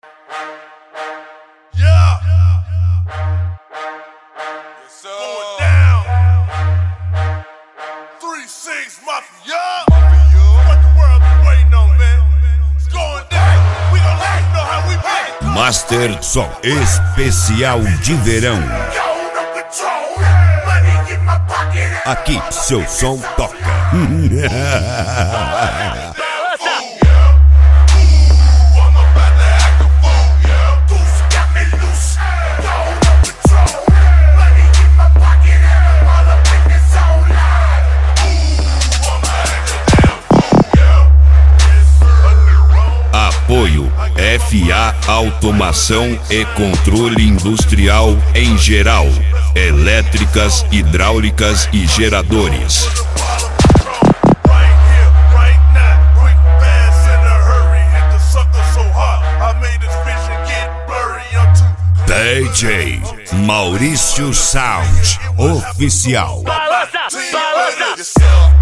Yeah. Yes, sir. Going down. 3-6 Mafia. What the world been waiting on, man? It's going down. We gon' let you know how we play. Master Som especial de verão. Aqui seu som toca. Apoio FA Automação e Controle Industrial em geral, elétricas, hidráulicas e geradores. DJ Maurício Sound Oficial. Balança, balança.